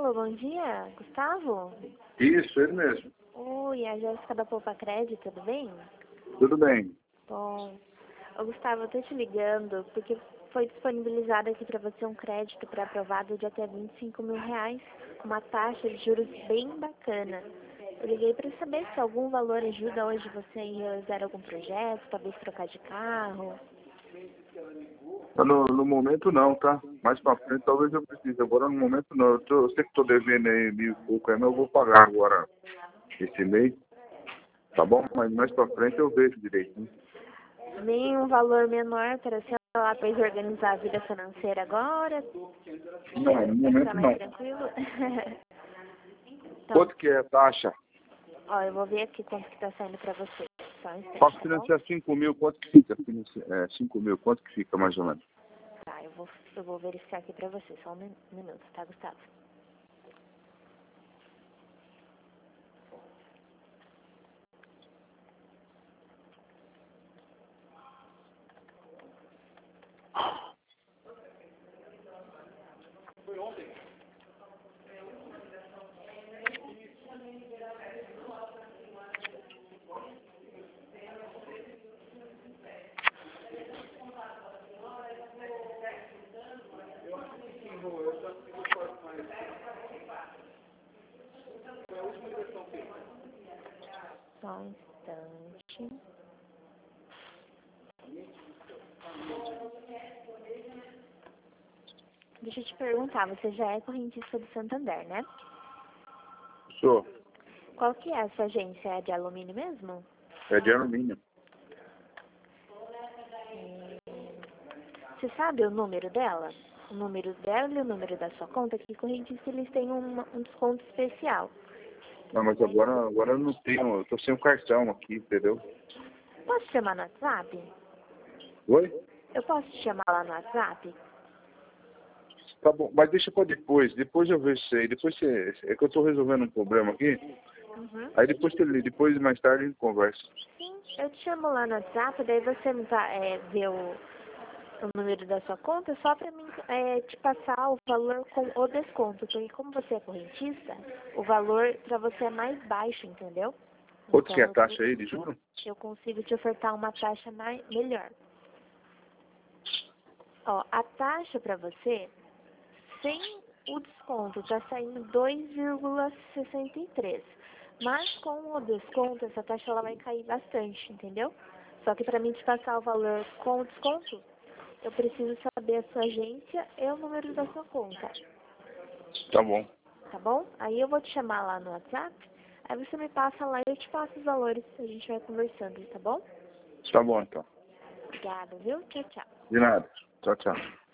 Alô, bom dia, Gustavo? Isso, ele mesmo. Oi, a Jéssica da Poupa Crédito, tudo bem? Tudo bem. Bom, ô, Gustavo, eu tô te ligando porque foi disponibilizado aqui para você um crédito pré-aprovado de até R$ 25.000, com uma taxa de juros bem bacana. Eu liguei para saber se algum valor ajuda hoje você a realizar algum projeto, talvez trocar de carro. No momento não, tá? Mais pra frente talvez eu precise. Agora no momento não. Eu sei que estou devendo aí 1.000 e pouco, mas eu vou pagar agora esse mês. Tá bom? Mas mais pra frente eu vejo direitinho. Nem um valor menor para, sei lá, para organizar a vida financeira agora? Não, no Para ficar momento mais não. tranquilo? Então, Quanto que é a taxa? ó, eu vou ver aqui quanto que tá saindo para você. Só um instante, Posso tá bom? financiar 5.000, quanto que fica? 5.000, quanto que fica mais ou menos? Tá, eu vou verificar aqui para você. Só um minuto, tá, Gustavo? Só um instante. Deixa eu te perguntar, você já é correntista do Santander, né? Sou. Qual que é a sua agência? É de alumínio mesmo? É de alumínio. Você sabe o número dela? O número dela e o número da sua conta? Que correntista eles têm um desconto especial. Não, mas agora eu não tenho, eu tô sem o cartão aqui, entendeu? Posso te chamar no WhatsApp? Oi? Eu posso te chamar lá no WhatsApp? Tá bom, mas deixa pra depois. Depois eu vejo isso aí. Depois você... É que eu tô resolvendo um problema aqui. Uhum. Aí depois mais tarde a gente conversa. Sim, eu te chamo lá no WhatsApp, daí você me vê o número da sua conta só pra mim te passar o valor com o desconto, porque como você é correntista, o valor pra você é mais baixo, entendeu? Quanto que é Então a taxa aí de juros? eu consigo te ofertar uma taxa melhor. Ó, a taxa pra você, sem o desconto, tá saindo 2,63. Mas com o desconto, essa taxa ela vai cair bastante, entendeu? Só que para mim te passar o valor com o desconto, eu preciso saber a sua agência e o número da sua conta, Tá bom. tá bom? Aí eu vou te chamar lá no WhatsApp, aí você me passa lá e eu te passo os valores, a gente vai conversando, tá bom? Tá bom então. Obrigada, viu? Tchau, tchau. De nada. Tchau, tchau.